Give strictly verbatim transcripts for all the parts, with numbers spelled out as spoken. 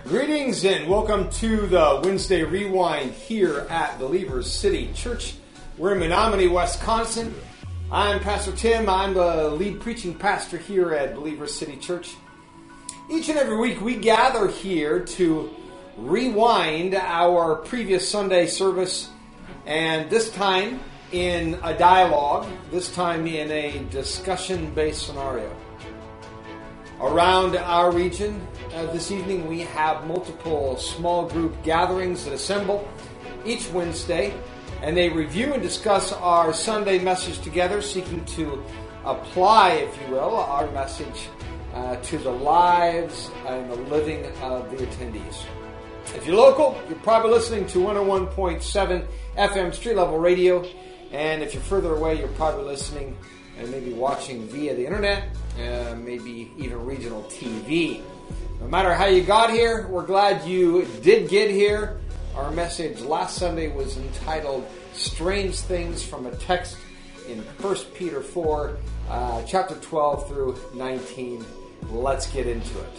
Greetings and welcome to the Wednesday Rewind here at Believers City Church. We're in Menominee, Wisconsin. I'm Pastor Tim. I'm the lead preaching pastor here at Believers City Church. Each and every week we gather here to rewind our previous Sunday service, and this time in a dialogue, this time in a discussion-based scenario. Around our region uh, this evening we have multiple small group gatherings that assemble each Wednesday, and they review and discuss our Sunday message together, seeking to apply, if you will, our message uh, to the lives and the living of the attendees. If you're local, you're probably listening to one oh one point seven F M Street Level Radio, and if you're further away, you're probably listening and maybe watching via the internet, uh, maybe even regional T V. No matter how you got here, we're glad you did get here. Our message last Sunday was entitled Strange Things from a Text in First Peter four, uh, chapter twelve through nineteen. Let's get into it.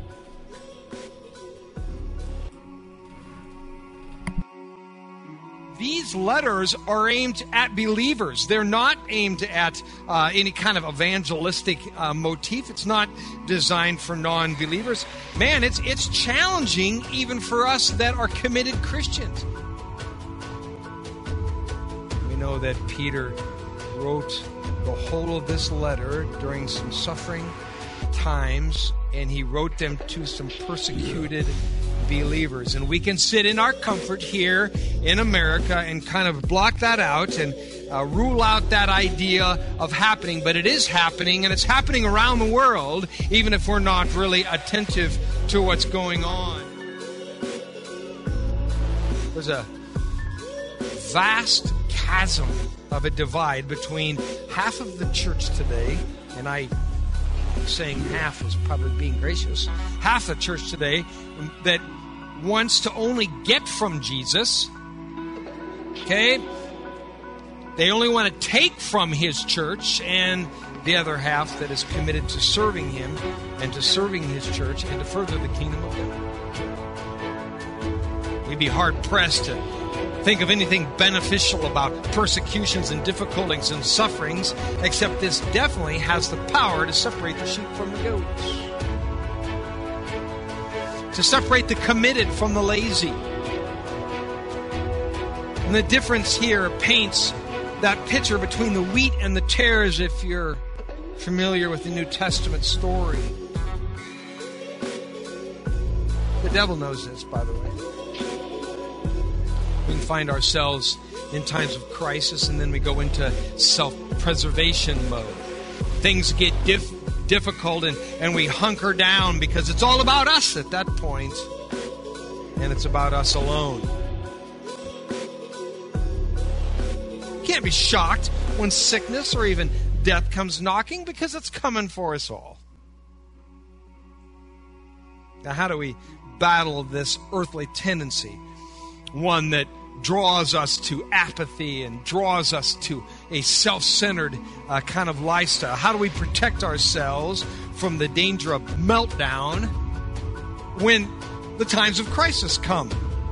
These letters are aimed at believers. They're not aimed at uh, any kind of evangelistic uh, motif. It's not designed for non-believers. Man, it's it's challenging even for us that are committed Christians. We know that Peter wrote the whole of this letter during some suffering times, and he wrote them to some persecuted believers. And we can sit in our comfort here in America and kind of block that out and uh, rule out that idea of happening, but it is happening, and it's happening around the world, even if we're not really attentive to what's going on. There's a vast chasm of a divide between half of the church today, and I saying half is probably being gracious, half the church today that wants to only get from Jesus, okay? They only want to take from His church, and the other half that is committed to serving Him and to serving His church and to further the kingdom of God. We'd be hard-pressed to think of anything beneficial about persecutions and difficulties and sufferings, except this definitely has the power to separate the sheep from the goats, to separate the committed from the lazy. And the difference here paints that picture between the wheat and the tares, if you're familiar with the New Testament story. The devil knows this, by the way. We can find ourselves in times of crisis, and then we go into self-preservation mode. Things get diff- difficult, and, and we hunker down because it's all about us at that point, and it's about us alone. You can't be shocked when sickness or even death comes knocking, because it's coming for us all. Now, how do we battle this earthly tendency? One that draws us to apathy and draws us to a self-centered uh, kind of lifestyle. How do we protect ourselves from the danger of meltdown when the times of crisis come?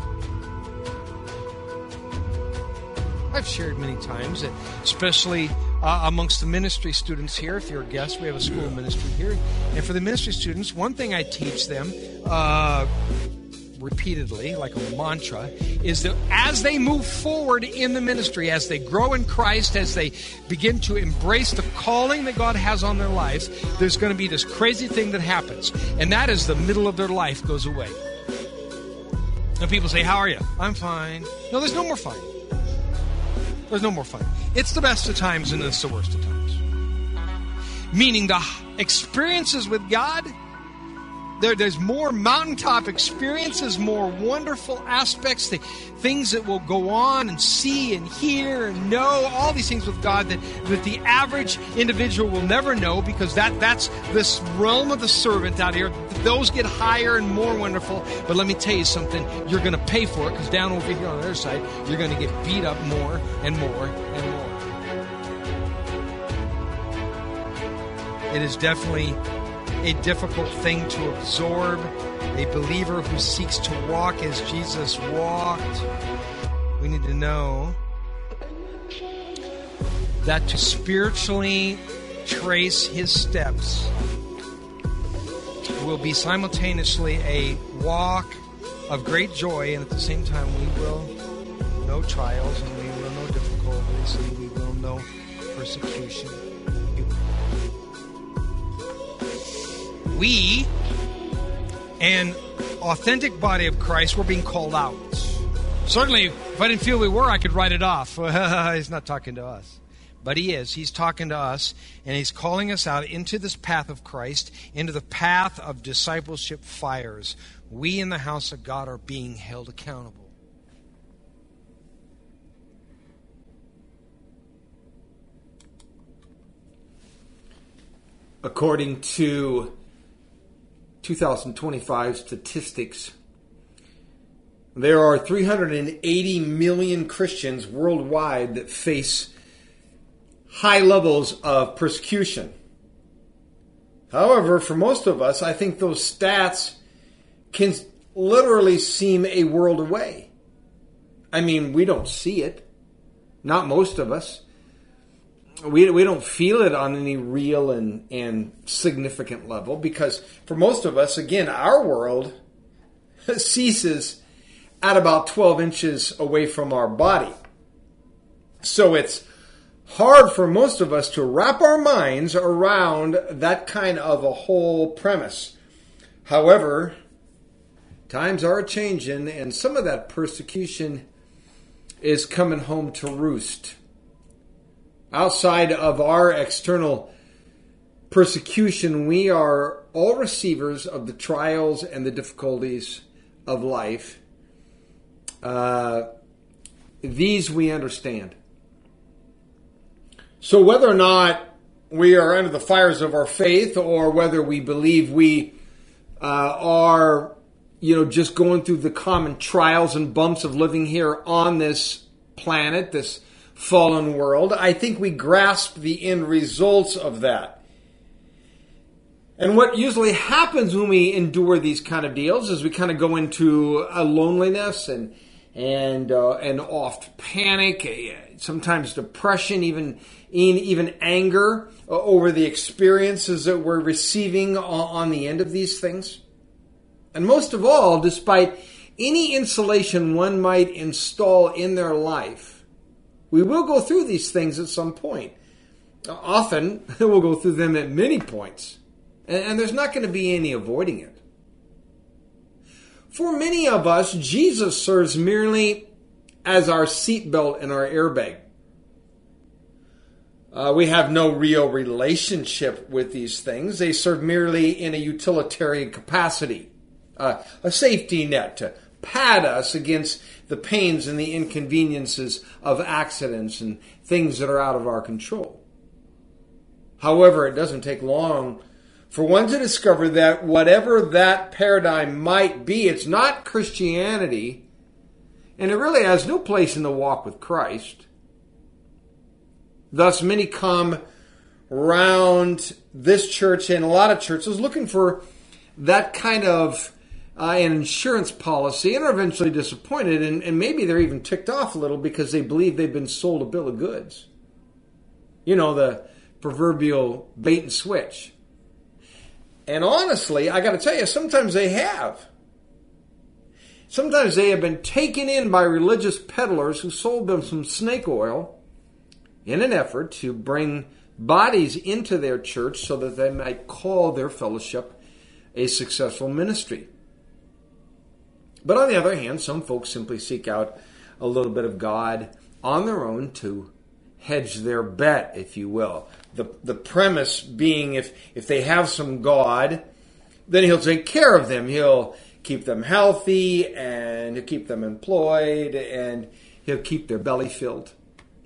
I've shared many times that, especially uh, amongst the ministry students here, if you're a guest, we have a school ministry here. And for the ministry students, one thing I teach them uh, repeatedly, like a mantra, is that as they move forward in the ministry, as they grow in Christ, as they begin to embrace the calling that God has on their life, there's going to be this crazy thing that happens, and that is the middle of their life goes away. And people say, how are you? I'm fine. No, there's no more fine. There's no more fine. It's the best of times and it's the worst of times. Meaning the experiences with God, There, there's more mountaintop experiences, more wonderful aspects, the things that will go on and see and hear and know, all these things with God that, that the average individual will never know, because that, that's this realm of the servant out here. Those get higher and more wonderful. But let me tell you something, you're going to pay for it, because down over here on the other side, you're going to get beat up more and more and more. It is definitely a difficult thing to absorb a believer who seeks to walk as Jesus walked, we need to know that to spiritually trace his steps will be simultaneously a walk of great joy, and at the same time we will know trials, and we will know difficulties, and we will know persecution. We, an authentic body of Christ, we're being called out. Certainly, if I didn't feel we were, I could write it off. He's not talking to us. But he is. He's talking to us, and he's calling us out into this path of Christ, into the path of discipleship fires. We in the house of God are being held accountable. According to two thousand twenty-five statistics, there are three hundred eighty million Christians worldwide that face high levels of persecution. However, for most of us, I think those stats can literally seem a world away. I mean, we don't see it. Not most of us. We, we don't feel it on any real and, and significant level, because for most of us, again, our world ceases at about twelve inches away from our body. So it's hard for most of us to wrap our minds around that kind of a whole premise. However, times are changing, and some of that persecution is coming home to roost. Outside of our external persecution, we are all receivers of the trials and the difficulties of life. Uh, these we understand. So whether or not we are under the fires of our faith, or whether we believe we uh, are, you know, just going through the common trials and bumps of living here on this planet, this fallen world, I think we grasp the end results of that. And what usually happens when we endure these kind of deals is we kind of go into a loneliness and and uh, and oft panic, sometimes depression, even even anger over the experiences that we're receiving on the end of these things. And most of all, despite any insulation one might install in their life, we will go through these things at some point. Often, we'll go through them at many points. And there's not going to be any avoiding it. For many of us, Jesus serves merely as our seatbelt and our airbag. Uh, we have no real relationship with these things. They serve merely in a utilitarian capacity, uh, a safety net to pad us against the pains and the inconveniences of accidents and things that are out of our control. However, it doesn't take long for one to discover that whatever that paradigm might be, it's not Christianity, and it really has no place in the walk with Christ. Thus, many come around this church and a lot of churches looking for that kind of uh, an insurance policy, and are eventually disappointed, and, and maybe they're even ticked off a little because they believe they've been sold a bill of goods. You know, the proverbial bait and switch. And honestly, I got to tell you, sometimes they have. Sometimes they have been taken in by religious peddlers who sold them some snake oil in an effort to bring bodies into their church so that they might call their fellowship a successful ministry. But on the other hand, some folks simply seek out a little bit of God on their own to hedge their bet, if you will. The the premise being, if, if they have some God, then he'll take care of them. He'll keep them healthy, and he'll keep them employed, and he'll keep their belly filled.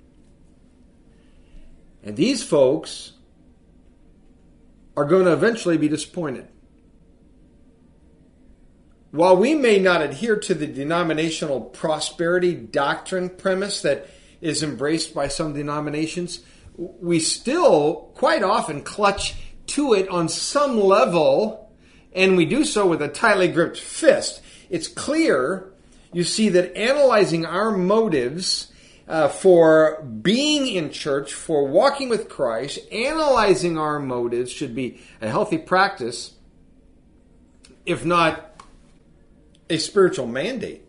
And these folks are going to eventually be disappointed. While we may not adhere to the denominational prosperity doctrine premise that is embraced by some denominations, we still quite often clutch to it on some level and we do so with a tightly gripped fist. It's clear, you see, that analyzing our motives uh, for being in church, for walking with Christ, analyzing our motives should be a healthy practice, if not a spiritual mandate.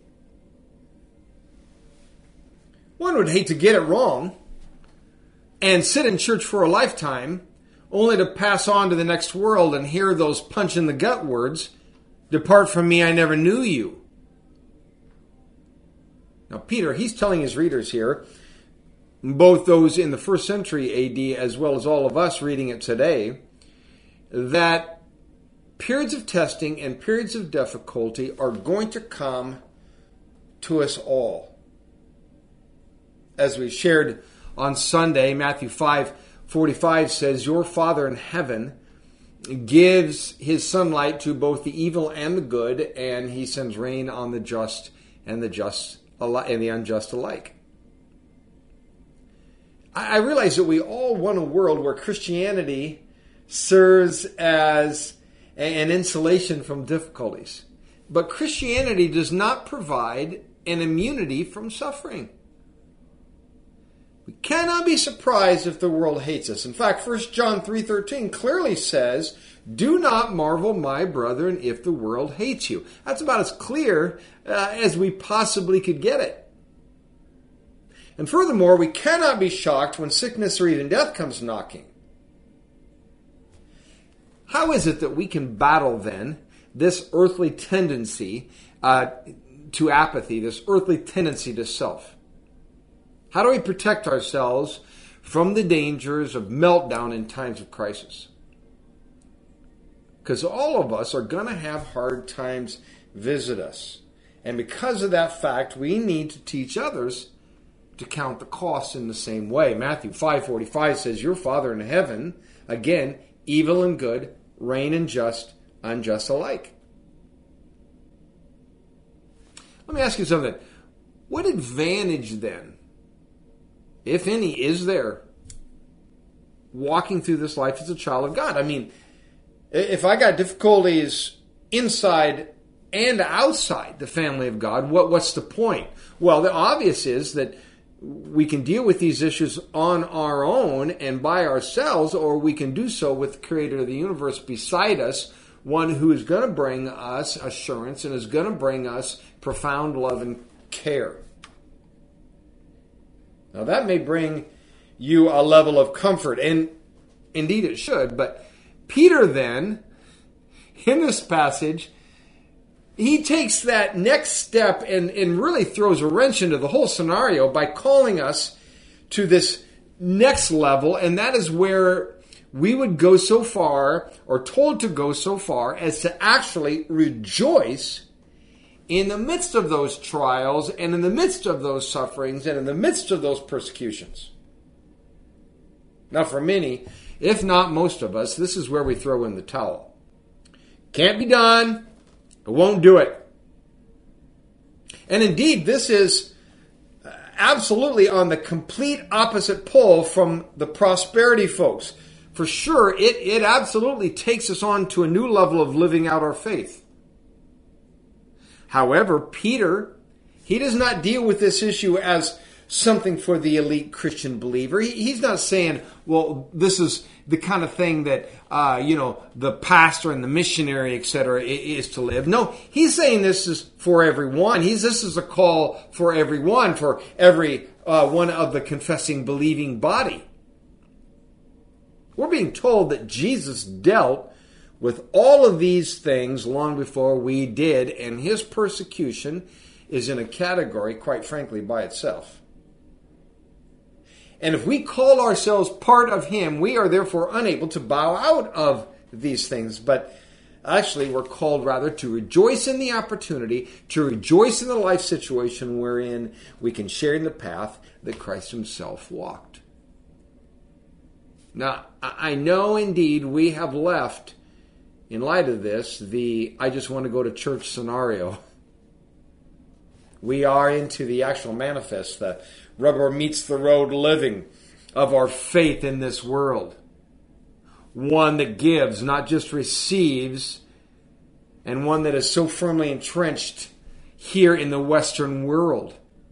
One would hate to get it wrong and sit in church for a lifetime only to pass on to the next world and hear those punch-in-the-gut words, "Depart from me, I never knew you." Now, Peter, he's telling his readers here, both those in the first century A D as well as all of us reading it today, that periods of testing and periods of difficulty are going to come to us all. As we shared on Sunday, Matthew five forty-five says, "Your Father in heaven gives his sunlight to both the evil and the good, and he sends rain on the just and the just and the unjust alike." I realize that we all want a world where Christianity serves as an insulation from difficulties. But Christianity does not provide an immunity from suffering. We cannot be surprised if the world hates us. In fact, First John three thirteen clearly says, "Do not marvel, my brethren, if the world hates you." That's about as clear uh, as we possibly could get it. And furthermore, we cannot be shocked when sickness or even death comes knocking. How is it that we can battle then this earthly tendency uh, to apathy, this earthly tendency to self? How do we protect ourselves from the dangers of meltdown in times of crisis? Because all of us are going to have hard times visit us. And because of that fact, we need to teach others to count the costs in the same way. Matthew five forty-five says, "Your Father in heaven," again, evil and good, reign and just, unjust alike. Let me ask you something. What advantage then, if any, is there walking through this life as a child of God? I mean, if I got difficulties inside and outside the family of God, what, what's the point? Well, the obvious is that we can deal with these issues on our own and by ourselves, or we can do so with the Creator of the universe beside us, one who is going to bring us assurance and is going to bring us profound love and care. Now, that may bring you a level of comfort, and indeed it should, but Peter then, in this passage, he takes that next step and, and really throws a wrench into the whole scenario by calling us to this next level, and that is where we would go so far, or told to go so far, as to actually rejoice in the midst of those trials, and in the midst of those sufferings, and in the midst of those persecutions. Now, for many, if not most of us, this is where we throw in the towel. Can't be done. I won't do it. And indeed, this is absolutely on the complete opposite pole from the prosperity folks. For sure, it, it absolutely takes us on to a new level of living out our faith. However, Peter, he does not deal with this issue as something for the elite Christian believer. He, he's not saying, well, this is the kind of thing that, uh, you know, the pastor and the missionary, et cetera, is to live. No, he's saying this is for everyone. He's This is a call for everyone, for every uh, one of the confessing, believing body. We're being told that Jesus dealt with all of these things long before we did, and his persecution is in a category, quite frankly, by itself. And if we call ourselves part of him, we are therefore unable to bow out of these things. But actually, we're called rather to rejoice in the opportunity, to rejoice in the life situation wherein we can share in the path that Christ himself walked. Now, I know indeed we have left, in light of this, the I just want to go to church scenario. We are into the actual manifest, the rubber meets the road living of our faith in this world. One that gives, not just receives, and one that is so firmly entrenched here in the Western world.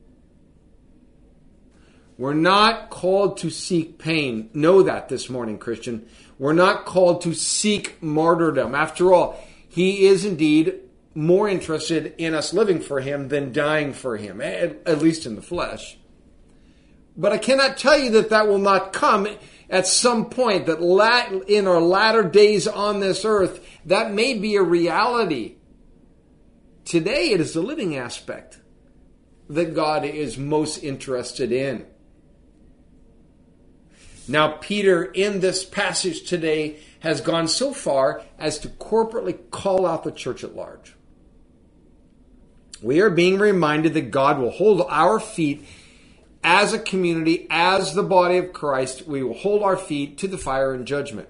We're not called to seek pain. Know that this morning, Christian. We're not called to seek martyrdom. After all, he is indeed more interested in us living for him than dying for him, at, at least in the flesh. But I cannot tell you that that will not come at some point, that la- in our latter days on this earth, that may be a reality. Today, it is the living aspect that God is most interested in. Now, Peter, in this passage today, has gone so far as to corporately call out the church at large. We are being reminded that God will hold our feet as a community, as the body of Christ. We will hold our feet to the fire and judgment.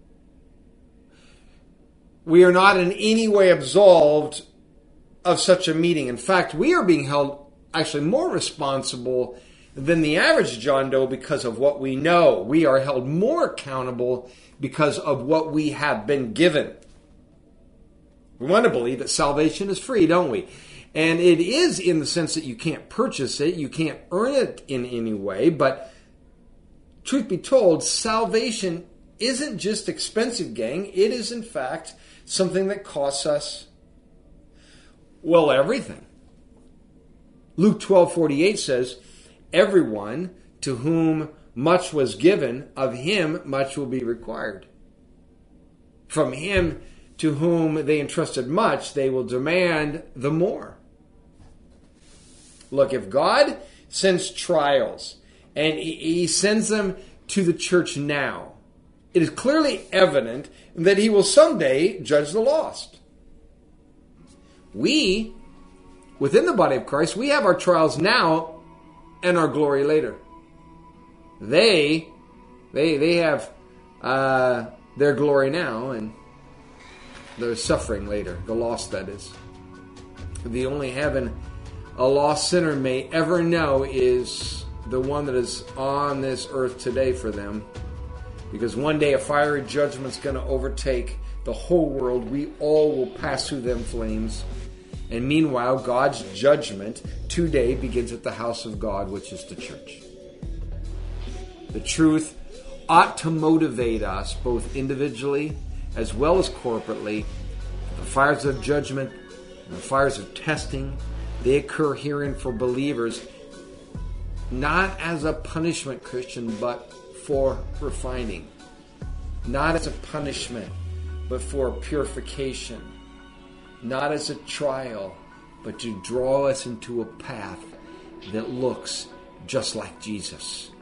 We are not in any way absolved of such a meeting. In fact, we are being held actually more responsible than the average John Doe because of what we know. We are held more accountable because of what we have been given. We want to believe that salvation is free, don't we? And it is in the sense that you can't purchase it, you can't earn it in any way, but truth be told, salvation isn't just expensive, gang. It is, in fact, something that costs us, well, everything. Luke twelve forty-eight says, everyone to whom much was given, of him much will be required. From him to whom they entrusted much, they will demand the more. Look, if God sends trials, and he sends them to the church now, it is clearly evident that he will someday judge the lost. We, within the body of Christ, we have our trials now and our glory later. They, they, they have uh, their glory now and their suffering later. The lost, that is. The only heaven a lost sinner may ever know is the one that is on this earth today for them. Because one day a fiery judgment is going to overtake the whole world. We all will pass through them flames. And meanwhile, God's judgment today begins at the house of God, which is the church. The truth ought to motivate us, both individually as well as corporately. The fires of judgment and the fires of testing, they occur herein for believers, not as a punishment, Christian, but for refining. Not as a punishment, but for purification. Not as a trial, but to draw us into a path that looks just like Jesus.